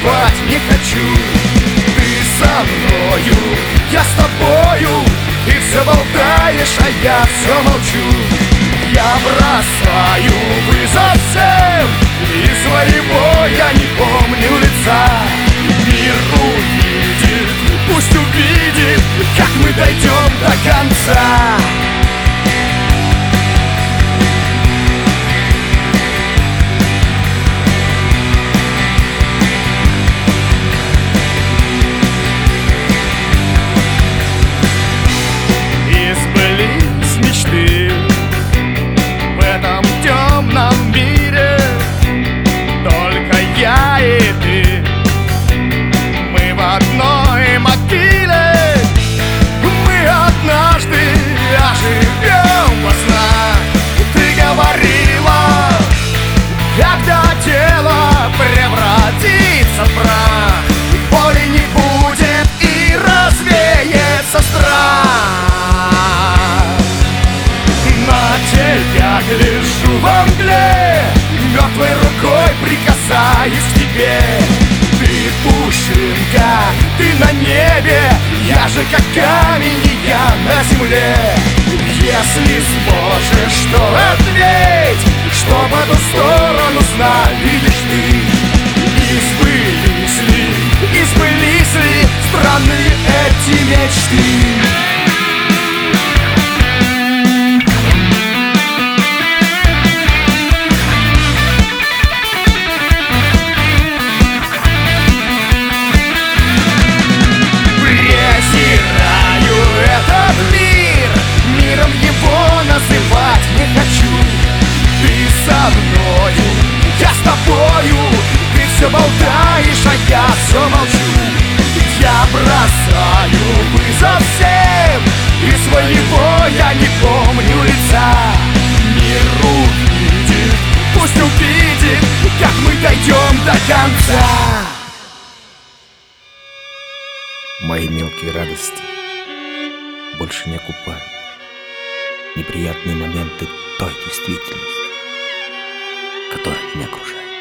спать не хочу. Ты со мною, я с тобою, ты все болтаешь, а я все молчу. Я бросаю вызов всем, и своего я не помню лица. Мир увидит, пусть увидит, как мы дойдем до конца. Когда тело превратится в прах, боли не будет и развеется страх. На тебя гляжу во мгле, мертвой рукой прикасаюсь к тебе. Ты пушинка, ты на небе, я же как камень, и я на земле. Если сможешь, то ответь, что по ту сторону сна видишь ты. Избылись ли странные эти мечты? Все болтаешь, а я все молчу. Я бросаю вызов всем, и своего я не помню лица. Мир увидит, пусть увидит, как мы дойдем до конца. Мои мелкие радости больше не окупают неприятные моменты той действительности, которая меня окружает.